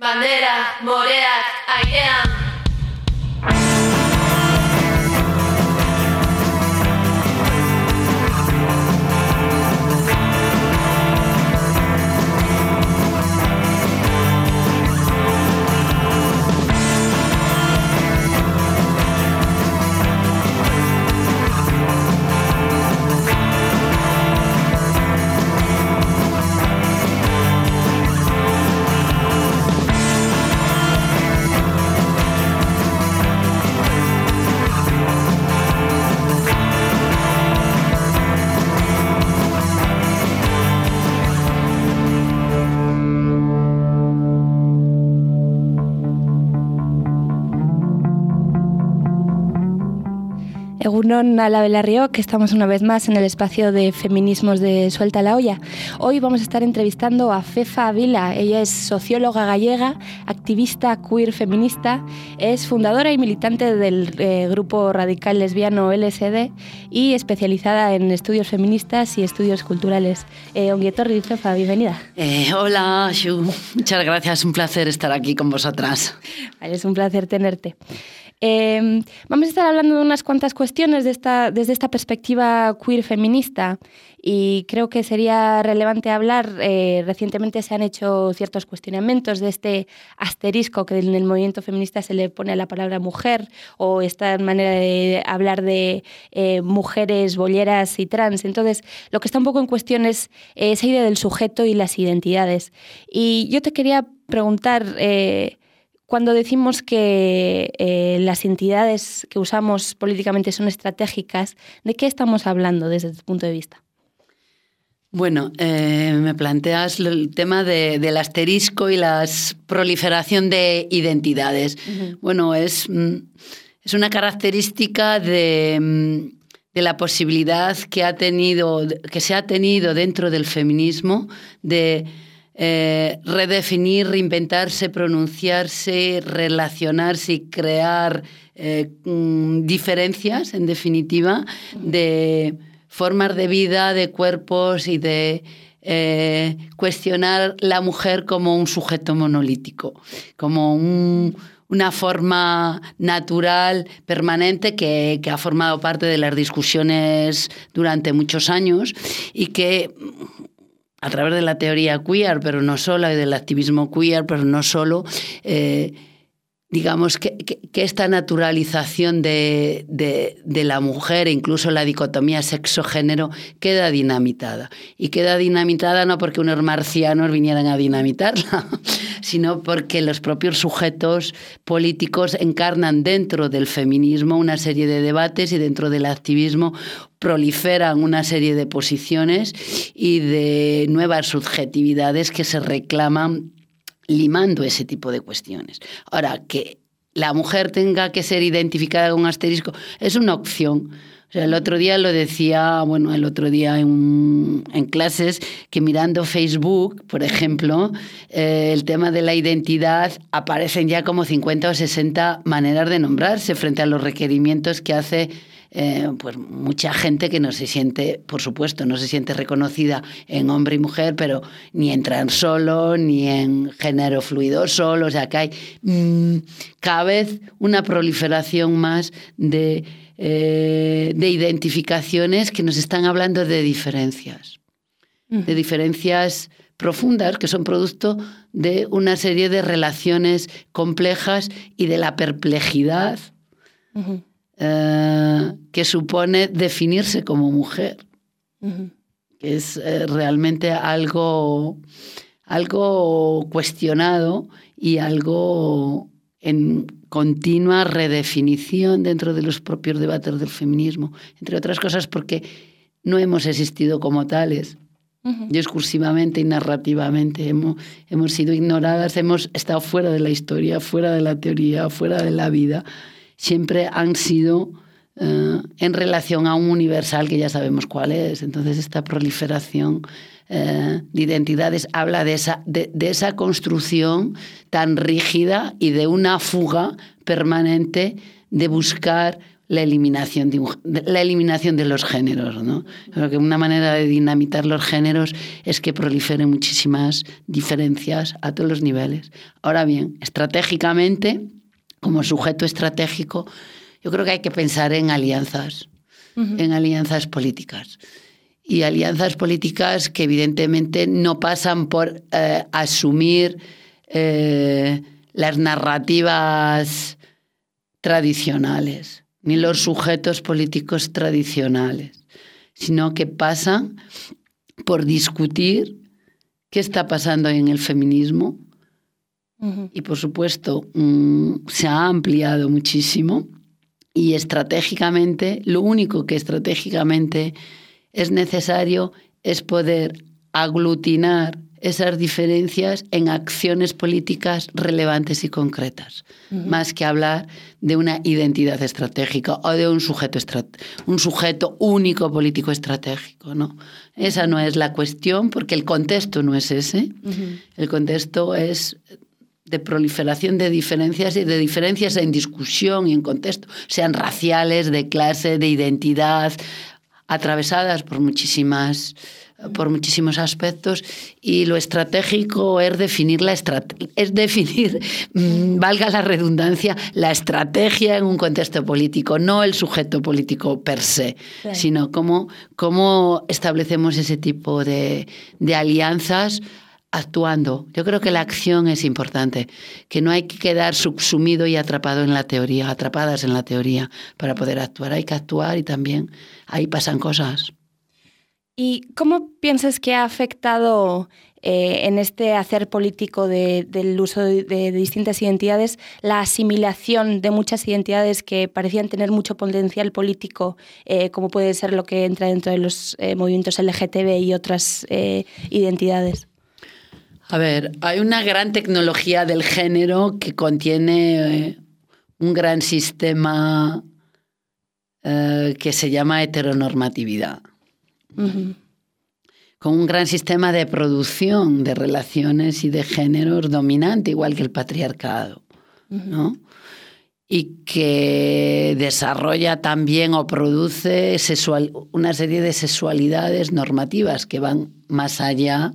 Bandera, moreak, airean. Egunon Ala Belarriok, que estamos una vez más en el espacio de feminismos de Suelta la Olla. Hoy vamos a estar entrevistando a Fefa Avila. Ella es socióloga gallega, activista queer feminista, es fundadora y militante del grupo radical lesbiano LSD y especializada en estudios feministas y estudios culturales. Ongi etorri, Fefa, bienvenida. Hola, Xu. Muchas gracias, un placer estar aquí con vosotras. Vale, es un placer tenerte. Vamos a estar hablando de unas cuantas cuestiones desde esta perspectiva queer feminista y creo que sería relevante hablar. Recientemente se han hecho ciertos cuestionamientos de este asterisco que en el movimiento feminista se le pone a la palabra mujer, o esta manera de hablar de mujeres, bolleras y trans. Entonces, lo que está un poco en cuestión es esa idea del sujeto y las identidades. Y yo te quería preguntar, cuando decimos que las entidades que usamos políticamente son estratégicas, ¿de qué estamos hablando desde tu punto de vista? Bueno, me planteas el tema del asterisco y la proliferación de identidades. Uh-huh. Bueno, es una característica de la posibilidad que se ha tenido dentro del feminismo de redefinir, reinventarse, pronunciarse, relacionarse y crear diferencias, en definitiva, de formas de vida, de cuerpos y de cuestionar la mujer como un sujeto monolítico, como una forma natural, permanente, que ha formado parte de las discusiones durante muchos años y que, a través de la teoría queer, pero no solo, y del activismo queer, pero no solo, digamos que esta naturalización de la mujer, incluso la dicotomía sexo-género, queda dinamitada. Y queda dinamitada no porque unos marcianos vinieran a dinamitarla, sino porque los propios sujetos políticos encarnan dentro del feminismo una serie de debates y dentro del activismo proliferan una serie de posiciones y de nuevas subjetividades que se reclaman limando ese tipo de cuestiones. Ahora, que la mujer tenga que ser identificada con un asterisco es una opción. O sea, el otro día en clases, que mirando Facebook, por ejemplo, el tema de la identidad, aparecen ya como 50 o 60 maneras de nombrarse frente a los requerimientos que hace pues mucha gente que no se siente, por supuesto, no se siente reconocida en hombre y mujer, pero ni en trans solo, ni en género fluido solo. O sea, que hay cada vez una proliferación más de identificaciones que nos están hablando de diferencias profundas, que son producto de una serie de relaciones complejas y de la perplejidad que supone definirse como mujer, que es realmente algo cuestionado y algo en continua redefinición dentro de los propios debates del feminismo, entre otras cosas porque no hemos existido como tales. Discursivamente y narrativamente hemos sido ignoradas, hemos estado fuera de la historia, fuera de la teoría, fuera de la vida. Siempre han sido en relación a un universal que ya sabemos cuál es. Entonces, esta proliferación de identidades habla de esa construcción tan rígida y de una fuga permanente de buscar la eliminación de los géneros, ¿no? Creo que una manera de dinamitar los géneros es que proliferen muchísimas diferencias a todos los niveles. Ahora bien, estratégicamente, como sujeto estratégico, yo creo que hay que pensar en alianzas, en alianzas políticas. Y alianzas políticas que evidentemente no pasan por asumir las narrativas tradicionales, ni los sujetos políticos tradicionales, sino que pasan por discutir qué está pasando en el feminismo. Y, por supuesto, se ha ampliado muchísimo y estratégicamente, lo único que estratégicamente es necesario es poder aglutinar esas diferencias en acciones políticas relevantes y concretas, más que hablar de una identidad estratégica o de un sujeto único político estratégico, ¿no? Esa no es la cuestión, porque el contexto no es ese. El contexto es de proliferación de diferencias y de diferencias en discusión y en contexto, sean raciales, de clase, de identidad, atravesadas por muchísimos aspectos, y lo estratégico es definir valga la redundancia, la estrategia en un contexto político, no el sujeto político per se, claro, sino cómo establecemos ese tipo de alianzas actuando. Yo creo que la acción es importante, que no hay que quedar subsumido y atrapadas en la teoría para poder actuar. Hay que actuar y también ahí pasan cosas. ¿Y cómo piensas que ha afectado en este hacer político del uso de distintas identidades la asimilación de muchas identidades que parecían tener mucho potencial político, como puede ser lo que entra dentro de los movimientos LGTB y otras identidades? A ver, hay una gran tecnología del género que contiene un gran sistema que se llama heteronormatividad. Con un gran sistema de producción de relaciones y de géneros dominante, igual que el patriarcado, ¿no? Y que desarrolla también o produce una serie de sexualidades normativas que van más allá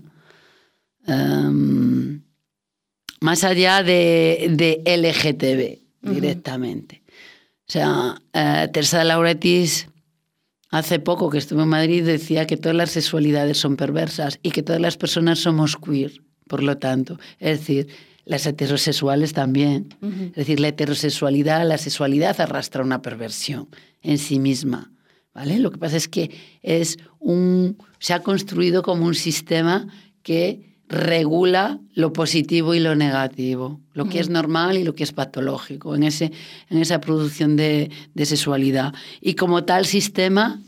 de LGTB directamente. O sea, Teresa de Lauretis, hace poco que estuve en Madrid, decía que todas las sexualidades son perversas y que todas las personas somos queer, por lo tanto. Es decir, las heterosexuales también. Es decir, la sexualidad arrastra una perversión en sí misma, ¿vale? Lo que pasa es que se ha construido como un sistema que regula lo positivo y lo negativo, lo que es normal y lo que es patológico en esa producción de sexualidad. Y como tal sistema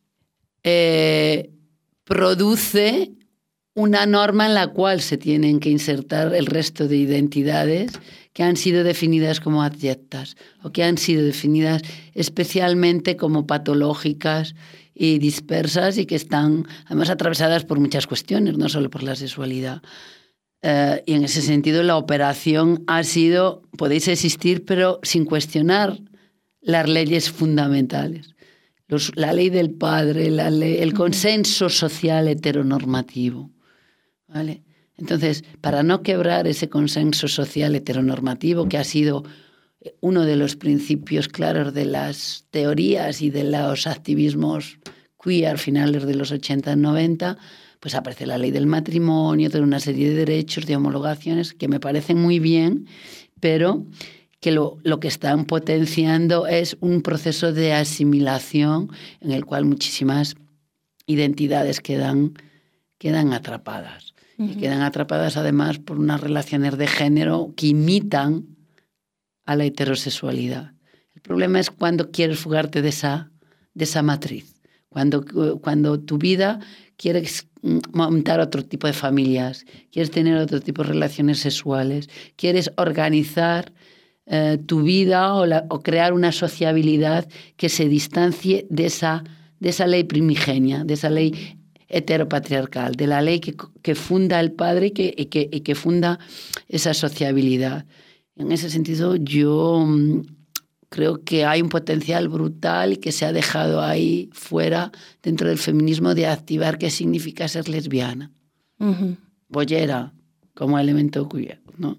produce una norma en la cual se tienen que insertar el resto de identidades que han sido definidas como abyectas o que han sido definidas especialmente como patológicas y dispersas, y que están además atravesadas por muchas cuestiones, no solo por la sexualidad. Y en ese sentido la operación ha sido, podéis existir, pero sin cuestionar las leyes fundamentales. La ley del padre, el consenso social heteronormativo, ¿vale? Entonces, para no quebrar ese consenso social heteronormativo, que ha sido uno de los principios claros de las teorías y de los activismos queer finales de los 80 y 90, pues aparece la ley del matrimonio, toda una serie de derechos, de homologaciones que me parecen muy bien, pero que lo que están potenciando es un proceso de asimilación en el cual muchísimas identidades quedan atrapadas. Y quedan atrapadas además por unas relaciones de género que imitan a la heterosexualidad. El problema es cuando quieres fugarte de esa matriz, cuando tu vida quieres montar otro tipo de familias, quieres tener otro tipo de relaciones sexuales, quieres organizar tu vida o crear una sociabilidad que se distancie de esa ley primigenia, de esa ley heteropatriarcal, de la ley que funda el padre y que funda esa sociabilidad. En ese sentido, yo creo que hay un potencial brutal que se ha dejado ahí fuera dentro del feminismo de activar qué significa ser lesbiana. Bollera como elemento queer, ¿no?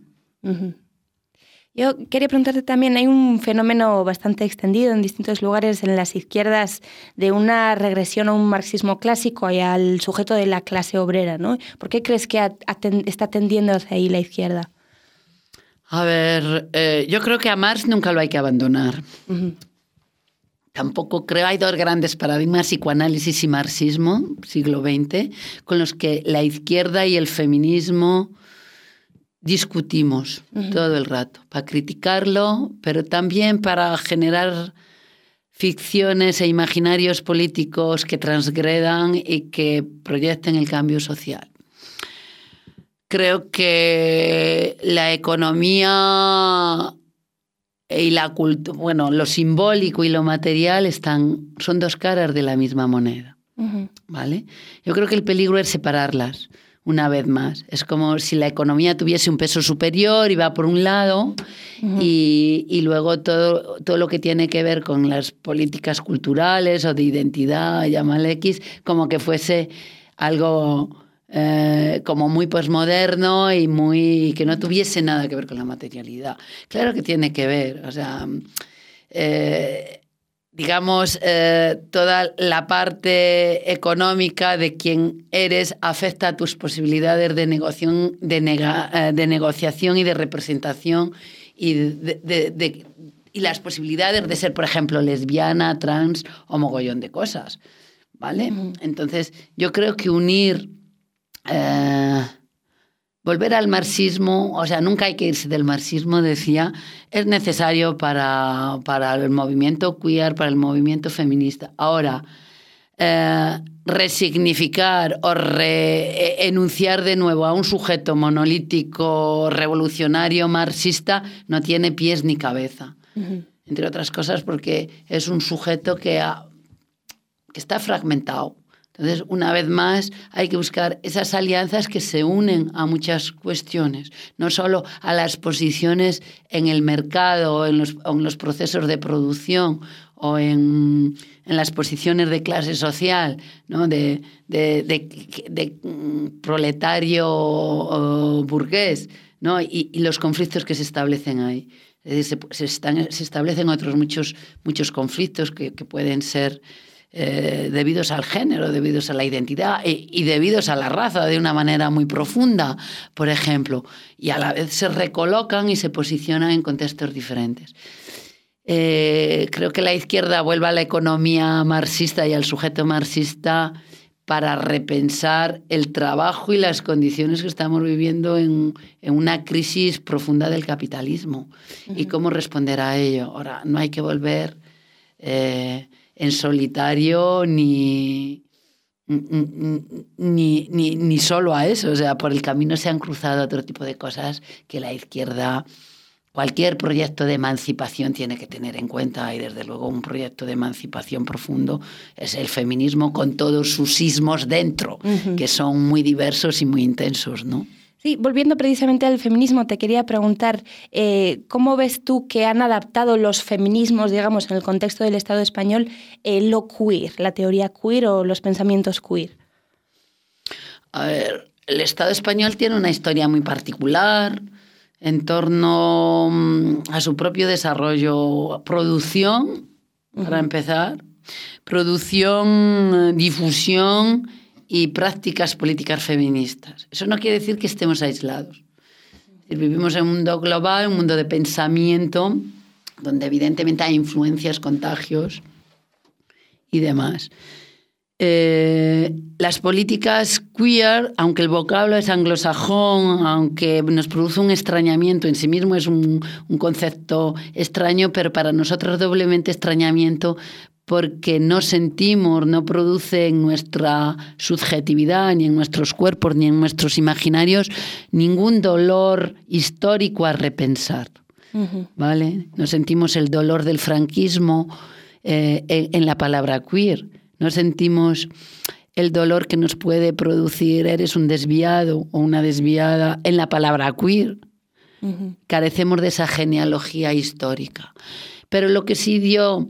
Yo quería preguntarte también, hay un fenómeno bastante extendido en distintos lugares en las izquierdas de una regresión a un marxismo clásico y al sujeto de la clase obrera, ¿no? ¿Por qué crees que está tendiendo hacia ahí la izquierda? A ver, yo creo que a Marx nunca lo hay que abandonar. Tampoco creo, hay dos grandes paradigmas, psicoanálisis y marxismo, siglo XX, con los que la izquierda y el feminismo discutimos todo el rato, para criticarlo, pero también para generar ficciones e imaginarios políticos que transgredan y que proyecten el cambio social. Creo que la economía y la cultura, bueno, lo simbólico y lo material son dos caras de la misma moneda, ¿vale? Yo creo que el peligro es separarlas. Una vez más, es como si la economía tuviese un peso superior y va por un lado y luego todo lo que tiene que ver con las políticas culturales o de identidad, llámale X, como que fuese algo como muy posmoderno y que no tuviese nada que ver con la materialidad. Claro que tiene que ver, o sea, digamos, toda la parte económica de quién eres afecta a tus posibilidades de negociación y de representación y las posibilidades de ser, por ejemplo, lesbiana, trans o mogollón de cosas, ¿vale? Entonces, yo creo que volver al marxismo, o sea, nunca hay que irse del marxismo, decía, es necesario para el movimiento queer, para el movimiento feminista. Ahora, resignificar o enunciar de nuevo a un sujeto monolítico, revolucionario, marxista, no tiene pies ni cabeza. Entre otras cosas porque es un sujeto que está fragmentado. Entonces, una vez más, hay que buscar esas alianzas que se unen a muchas cuestiones, no solo a las posiciones en el mercado, en los procesos de producción o en las posiciones de clase social, ¿no? de proletario o burgués, ¿no? y los conflictos que se establecen ahí. Es decir, se establecen otros muchos conflictos que pueden ser debidos al género, debidos a la identidad y debidos a la raza de una manera muy profunda, por ejemplo, y a la vez se recolocan y se posicionan en contextos diferentes. Creo que la izquierda vuelve a la economía marxista y al sujeto marxista para repensar el trabajo y las condiciones que estamos viviendo en una crisis profunda del capitalismo y cómo responder a ello. Ahora, no hay que volver en solitario ni solo a eso. O sea, por el camino se han cruzado otro tipo de cosas que la izquierda, cualquier proyecto de emancipación tiene que tener en cuenta, y desde luego un proyecto de emancipación profundo es el feminismo con todos sus sismos dentro, que son muy diversos y muy intensos, ¿no? Sí, volviendo precisamente al feminismo, te quería preguntar, ¿cómo ves tú que han adaptado los feminismos, digamos, en el contexto del Estado español, lo queer, la teoría queer o los pensamientos queer? A ver, el Estado español tiene una historia muy particular en torno a su propio desarrollo. Producción, para empezar, producción, difusión y prácticas políticas feministas. Eso no quiere decir que estemos aislados. Vivimos en un mundo global, un mundo de pensamiento, donde evidentemente hay influencias, contagios y demás. Las políticas queer, aunque el vocablo es anglosajón, aunque nos produce un extrañamiento, en sí mismo es un concepto extraño, pero para nosotros doblemente extrañamiento, porque no sentimos, no produce en nuestra subjetividad, ni en nuestros cuerpos, ni en nuestros imaginarios, ningún dolor histórico a repensar, ¿vale? No sentimos el dolor del franquismo en la palabra queer. No sentimos el dolor que nos puede producir eres un desviado o una desviada en la palabra queer. Carecemos de esa genealogía histórica. Pero lo que sí dio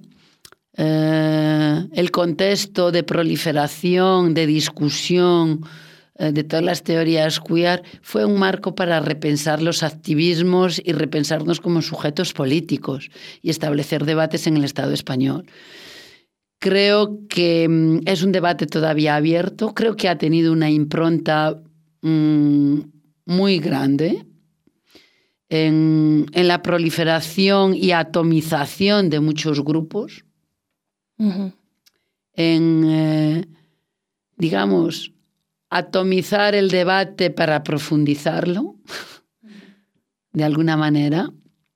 el contexto de proliferación, de discusión de todas las teorías queer fue un marco para repensar los activismos y repensarnos como sujetos políticos y establecer debates en el Estado español. Creo que es un debate todavía abierto, creo que ha tenido una impronta muy grande en la proliferación y atomización de muchos grupos, en, digamos, atomizar el debate para profundizarlo, de alguna manera,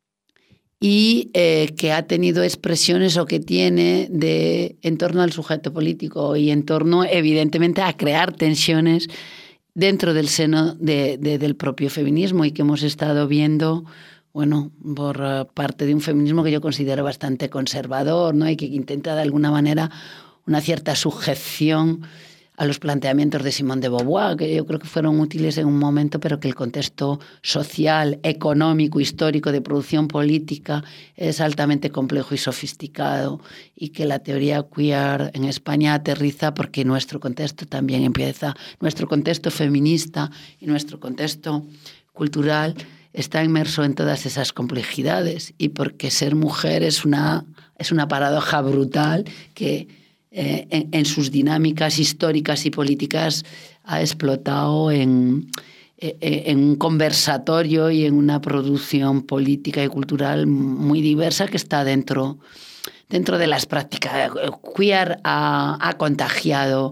y que ha tenido expresiones o que tiene en torno al sujeto político y en torno, evidentemente, a crear tensiones dentro del seno del propio feminismo y que hemos estado viendo, bueno, por parte de un feminismo que yo considero bastante conservador, ¿no? Y que intenta de alguna manera una cierta sujeción a los planteamientos de Simone de Beauvoir, que yo creo que fueron útiles en un momento, pero que el contexto social, económico, histórico de producción política es altamente complejo y sofisticado, y que la teoría queer en España aterriza porque nuestro contexto también empieza, nuestro contexto feminista y nuestro contexto cultural está inmerso en todas esas complejidades, y porque ser mujer es una paradoja brutal que en sus dinámicas históricas y políticas ha explotado en un conversatorio y en una producción política y cultural muy diversa que está dentro de las prácticas. Queer ha contagiado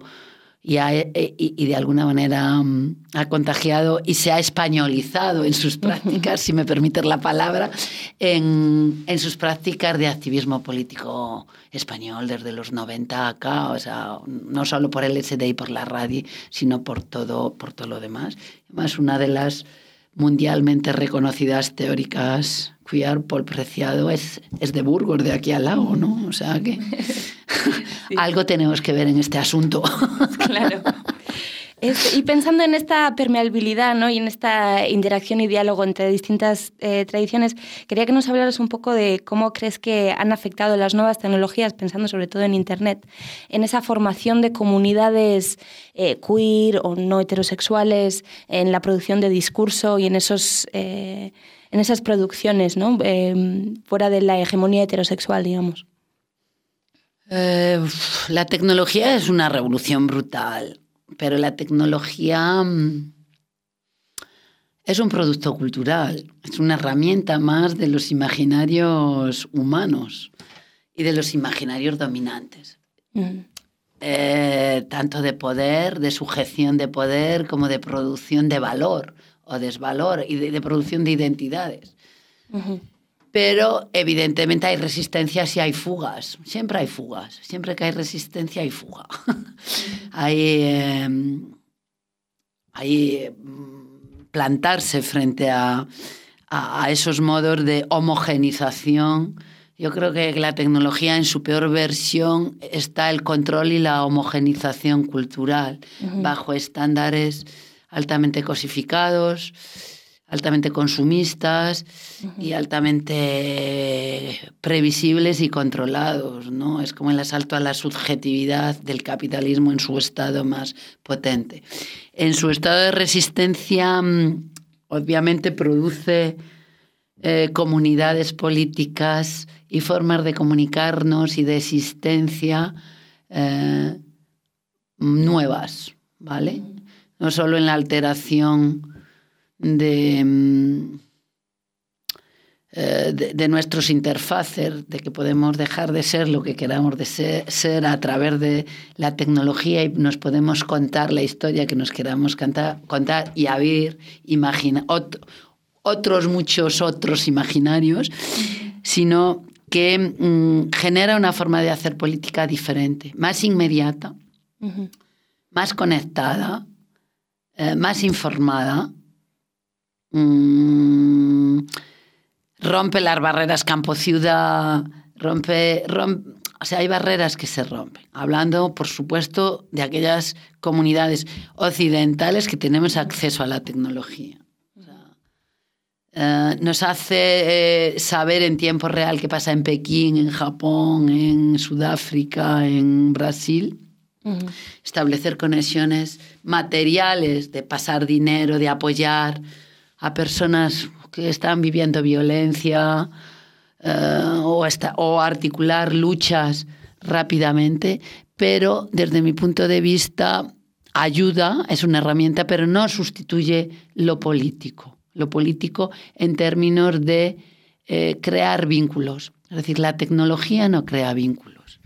y de alguna manera ha contagiado y se ha españolizado en sus prácticas, si me permiten la palabra, en sus prácticas de activismo político español desde los 90 acá, o sea, no solo por el SD y por la radio, sino por todo lo demás. Además, una de las mundialmente reconocidas teóricas queer, Paul Preciado, es de Burgos, de aquí al lado, ¿no? O sea que sí. Algo tenemos que ver en este asunto. Claro. Y pensando en esta permeabilidad, ¿no? Y en esta interacción y diálogo entre distintas tradiciones, quería que nos hablaras un poco de cómo crees que han afectado las nuevas tecnologías, pensando sobre todo en Internet, en esa formación de comunidades queer o no heterosexuales, en la producción de discurso y en esas producciones, ¿no? Fuera de la hegemonía heterosexual, digamos. La tecnología es una revolución brutal. Pero la tecnología es un producto cultural, es una herramienta más de los imaginarios humanos y de los imaginarios dominantes. Tanto de poder, de sujeción de poder, como de producción de valor o desvalor y de producción de identidades. Pero evidentemente hay resistencias y hay fugas. Siempre hay fugas. Siempre que hay resistencia hay fuga. hay plantarse frente a esos modos de homogenización. Yo creo que la tecnología en su peor versión está el control y la homogenización cultural bajo estándares altamente cosificados, altamente consumistas y altamente previsibles y controlados, ¿no? Es como el asalto a la subjetividad del capitalismo en su estado más potente. En su estado de resistencia, obviamente produce comunidades políticas y formas de comunicarnos y de existencia nuevas, ¿vale? No solo en la alteración de nuestros interfaces, de que podemos dejar de ser lo que queramos de ser a través de la tecnología y nos podemos contar la historia que nos queramos contar y abrir muchos otros imaginarios, sino que genera una forma de hacer política diferente, más inmediata, más conectada, más informada, rompe las barreras campo-ciudad, o sea, hay barreras que se rompen. Hablando, por supuesto, de aquellas comunidades occidentales que tenemos acceso a la tecnología. O sea, nos hace saber en tiempo real qué pasa en Pekín, en Japón, en Sudáfrica, en Brasil. Establecer conexiones materiales, de pasar dinero, de apoyar a personas que están viviendo violencia o articular luchas rápidamente, pero desde mi punto de vista ayuda, es una herramienta, pero no sustituye lo político. Lo político en términos de crear vínculos. Es decir, la tecnología no crea vínculos.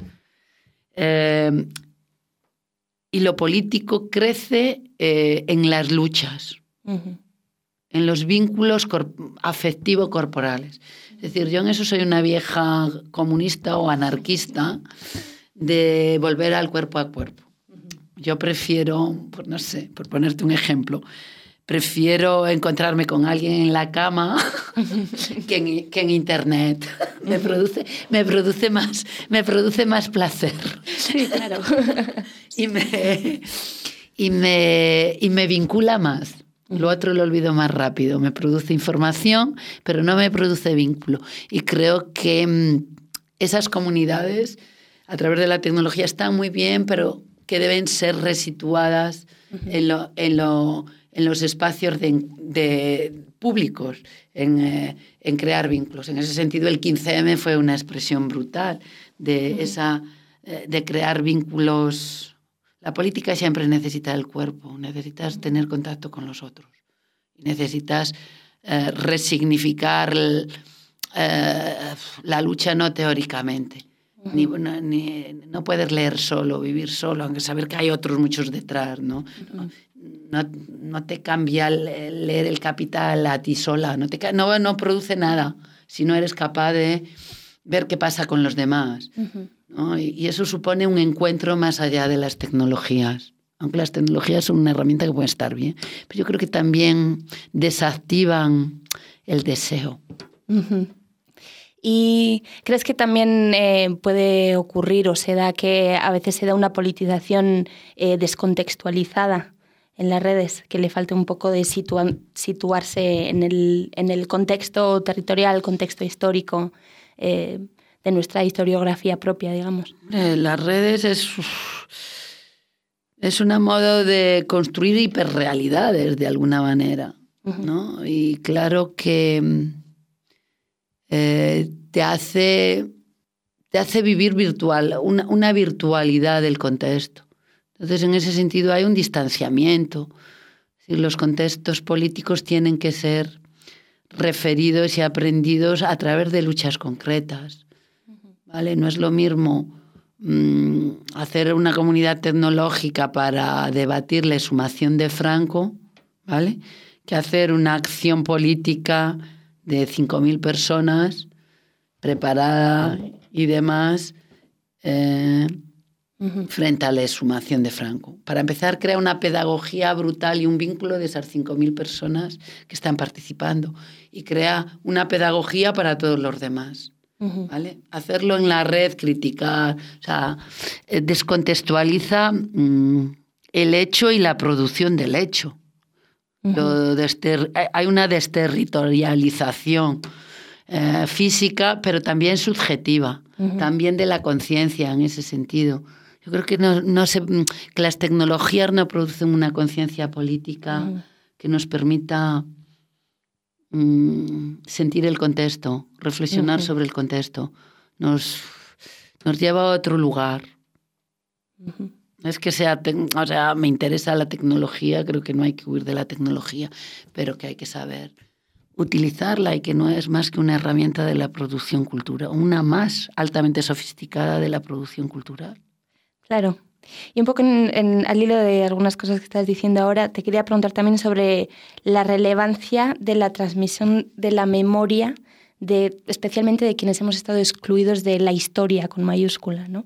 Y lo político crece en las luchas, en los vínculos afectivo-corporales. Es decir, yo en eso soy una vieja comunista o anarquista de volver al cuerpo a cuerpo. Yo prefiero, pues no sé, por ponerte un ejemplo, prefiero encontrarme con alguien en la cama que en internet. Me produce más placer. Sí, claro. y me vincula más. Lo otro lo olvido más rápido. Me produce información, pero no me produce vínculo. Y creo que esas comunidades, a través de la tecnología, están muy bien, pero que deben ser resituadas en los espacios públicos, en crear vínculos. En ese sentido, el 15M fue una expresión brutal de crear vínculos. La política siempre necesita el cuerpo, necesitas tener contacto con los otros, necesitas resignificar la lucha no teóricamente. No puedes leer solo, vivir solo, aunque saber que hay otros muchos detrás, ¿no? No te cambia leer El Capital a ti sola, no produce nada si no eres capaz de ver qué pasa con los demás, ¿no? Y eso supone un encuentro más allá de las tecnologías. Aunque las tecnologías son una herramienta que puede estar bien, pero yo creo que también desactivan el deseo. ¿Y crees que también puede ocurrir o se da que a veces se da una politización descontextualizada en las redes, que le falta un poco de situarse en el contexto territorial, contexto histórico de nuestra historiografía propia, digamos? Las redes es un modo de construir hiperrealidades de alguna manera, ¿no? Y claro que te hace vivir virtual, una virtualidad del contexto. Entonces, en ese sentido, hay un distanciamiento. Es decir, los contextos políticos tienen que ser referidos y aprendidos a través de luchas concretas, ¿vale? No es lo mismo hacer una comunidad tecnológica para debatir la exhumación de Franco, ¿vale?, que hacer una acción política de 5.000 personas preparada y demás frente a la exhumación de Franco. Para empezar, crea una pedagogía brutal y un vínculo de esas 5.000 personas que están participando y crea una pedagogía para todos los demás. ¿Vale? Hacerlo en la red, criticar, o sea, descontextualiza el hecho y la producción del hecho. Hay una desterritorialización física, pero también subjetiva, también de la conciencia en ese sentido. Yo creo que que las tecnologías no producen una conciencia política que nos permita sentir el contexto, reflexionar sobre el contexto. Nos lleva a otro lugar. Es que me interesa la tecnología, creo que no hay que huir de la tecnología, pero que hay que saber utilizarla y que no es más que una herramienta de la producción cultural, una más altamente sofisticada de la producción cultural. Claro. Y un poco al hilo de algunas cosas que estás diciendo ahora, te quería preguntar también sobre la relevancia de la transmisión de la memoria, especialmente de quienes hemos estado excluidos de la historia con mayúscula, ¿no?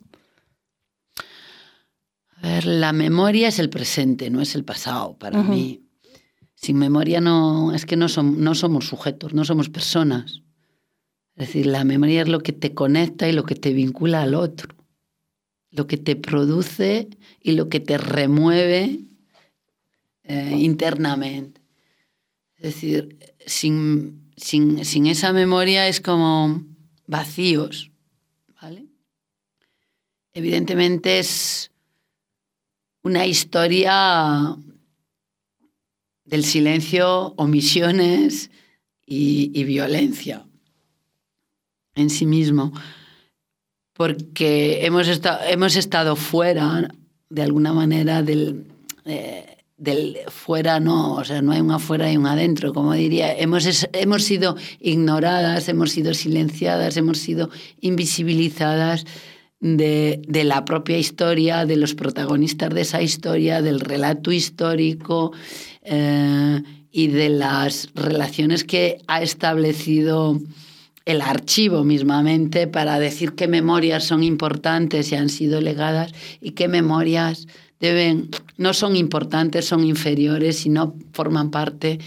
A ver, la memoria es el presente, no es el pasado para mí. Sin memoria no somos sujetos, no somos personas. Es decir, la memoria es lo que te conecta y lo que te vincula al otro, lo que te produce y lo que te remueve internamente. Es decir, sin sin esa memoria es como vacíos, ¿vale? Evidentemente es una historia del silencio, omisiones y violencia en sí mismo, porque hemos estado fuera, de alguna manera, del fuera, no, o sea, no hay un afuera y un adentro, como diría. Hemos sido ignoradas, hemos sido silenciadas, hemos sido invisibilizadas de la propia historia, de los protagonistas de esa historia, del relato histórico y de las relaciones que ha establecido el archivo mismamente para decir qué memorias son importantes y han sido legadas y qué memorias no son importantes, son inferiores y no forman parte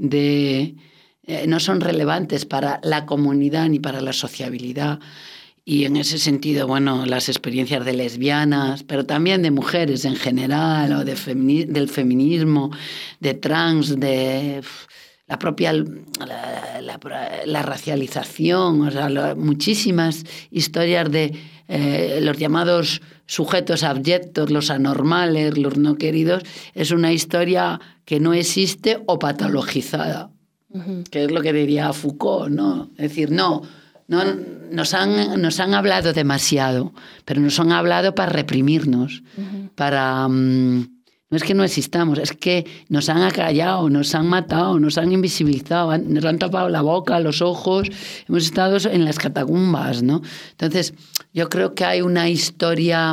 no son relevantes para la comunidad ni para la sociabilidad. Y en ese sentido, bueno, las experiencias de lesbianas, pero también de mujeres en general, o del feminismo, de trans, de la propia la racialización, o sea, muchísimas historias de los llamados sujetos abyectos, los anormales, los no queridos, es una historia que no existe o patologizada, que es lo que diría Foucault, ¿no? Es decir, no nos han hablado demasiado, pero nos han hablado para reprimirnos, para... No es que no existamos, es que nos han acallado, nos han matado, nos han invisibilizado, nos han tapado la boca, los ojos, hemos estado en las catacumbas, ¿no? Entonces, yo creo que hay una historia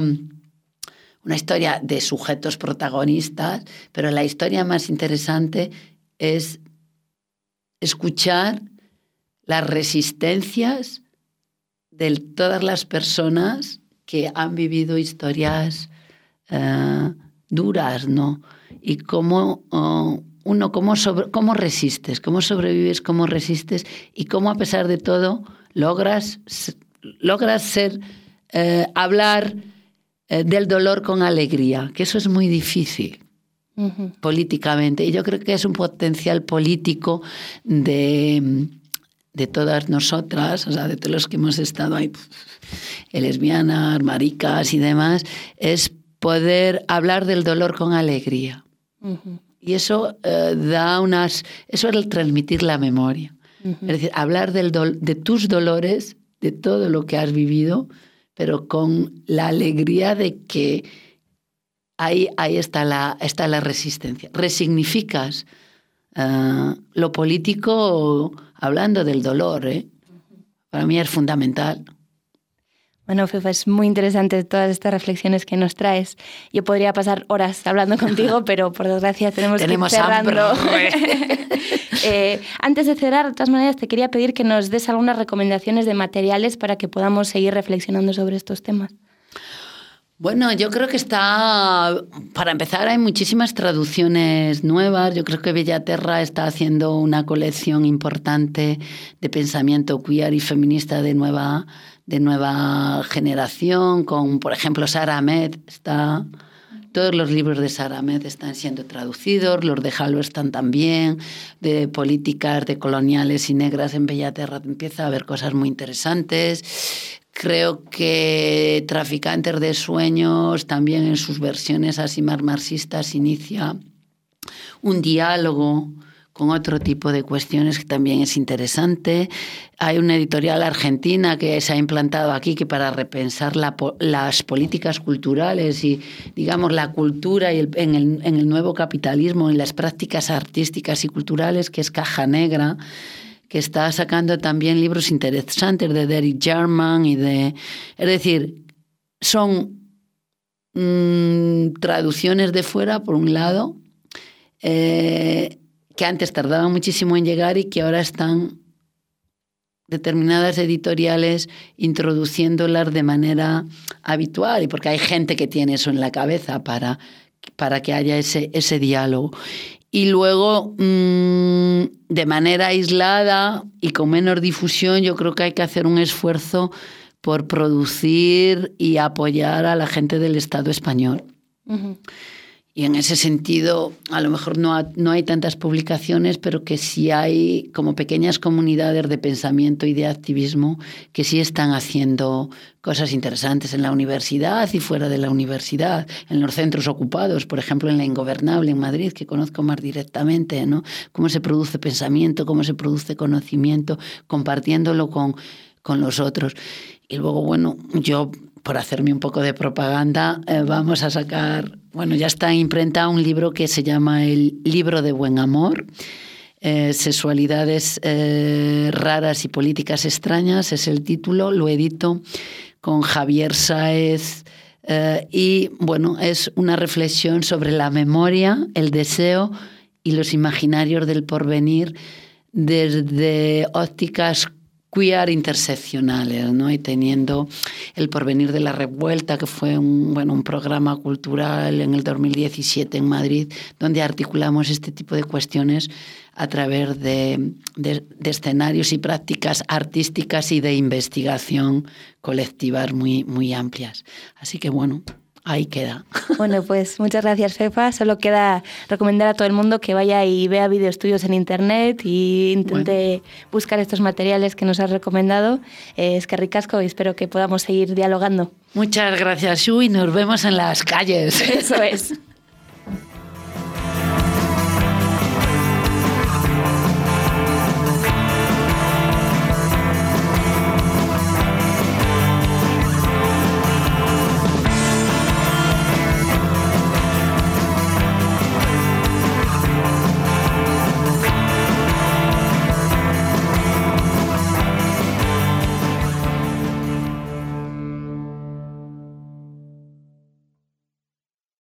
de sujetos protagonistas, pero la historia más interesante es escuchar las resistencias de todas las personas que han vivido historias duras, ¿no? Y cómo cómo resistes, cómo sobrevives, cómo resistes y cómo a pesar de todo logras hablar del dolor con alegría, que eso es muy difícil políticamente. Y yo creo que es un potencial político de todas nosotras, o sea, de todos los que hemos estado ahí, lesbianas, maricas y demás, es poder hablar del dolor con alegría. Y eso eso es el transmitir la memoria. Es decir, hablar de tus dolores, de todo lo que has vivido, pero con la alegría de que ahí está la resistencia. Resignificas lo político hablando del dolor, ¿eh? Para mí es fundamental. Bueno, Fifa, es muy interesante todas estas reflexiones que nos traes. Yo podría pasar horas hablando contigo, pero por desgracia tenemos que ir cerrando. Antes de cerrar, de todas maneras, te quería pedir que nos des algunas recomendaciones de materiales para que podamos seguir reflexionando sobre estos temas. Bueno, yo creo que para empezar, hay muchísimas traducciones nuevas. Yo creo que Bellaterra está haciendo una colección importante de pensamiento queer y feminista de nueva generación, con, por ejemplo, Sara Ahmed. Todos los libros de Sara Ahmed están siendo traducidos, los de Halberstam también, de políticas de coloniales y negras en Bellaterra empieza a haber cosas muy interesantes. Creo que Traficantes de Sueños, también en sus versiones así más marxistas, inicia un diálogo con otro tipo de cuestiones que también es interesante. Hay una editorial argentina que se ha implantado aquí que para repensar las políticas culturales y, digamos, la cultura y en el nuevo capitalismo, en las prácticas artísticas y culturales, que es Caja Negra, que está sacando también libros interesantes de Derek Jarman es decir, son traducciones de fuera, por un lado, que antes tardaban muchísimo en llegar y que ahora están determinadas editoriales introduciéndolas de manera habitual, y porque hay gente que tiene eso en la cabeza para que haya ese diálogo. Y luego, de manera aislada y con menor difusión, yo creo que hay que hacer un esfuerzo por producir y apoyar a la gente del Estado español. Y en ese sentido, a lo mejor no hay tantas publicaciones, pero que sí hay como pequeñas comunidades de pensamiento y de activismo que sí están haciendo cosas interesantes en la universidad y fuera de la universidad, en los centros ocupados, por ejemplo, en La Ingobernable, en Madrid, que conozco más directamente, ¿no? Cómo se produce pensamiento, cómo se produce conocimiento, compartiéndolo con los otros. Y luego, bueno, yo, por hacerme un poco de propaganda, vamos a sacar, bueno, ya está imprenta un libro que se llama El Libro de Buen Amor, Sexualidades raras y políticas extrañas, es el título, lo edito con Javier Sáez, y bueno, es una reflexión sobre la memoria, el deseo y los imaginarios del porvenir desde ópticas queer interseccionales, ¿no? Y teniendo El porvenir de la revuelta, que fue un programa cultural en el 2017 en Madrid, donde articulamos este tipo de cuestiones a través de escenarios y prácticas artísticas y de investigación colectivas muy, muy amplias. Así que bueno, ahí queda. Bueno, pues muchas gracias, Fefa. Solo queda recomendar a todo el mundo que vaya y vea videoestudios en internet y intente buscar estos materiales que nos has recomendado. Es que ricasco y espero que podamos seguir dialogando. Muchas gracias, Xu, y nos vemos en las calles. Eso es.